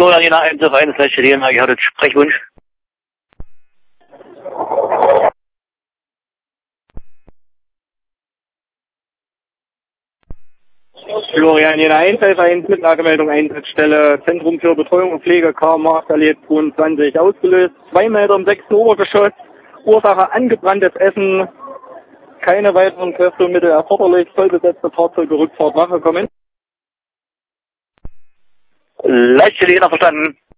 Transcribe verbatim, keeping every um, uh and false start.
Florian Jena eins auf eins, Leitstelle Jena, ich hatte Sprechwunsch. Florian Jena eins auf eins, Mitlagemeldung Einsatzstelle, Zentrum für Betreuung und Pflege, K M A, Verliert zweiundzwanzig, ausgelöst, zwei Meter im sechsten Obergeschoss, Ursache angebranntes Essen, keine weiteren Kräfte und Mittel erforderlich, vollbesetzte Fahrzeuge, Rückfahrt, Wache kommen. Leitstelle Jena verstanden.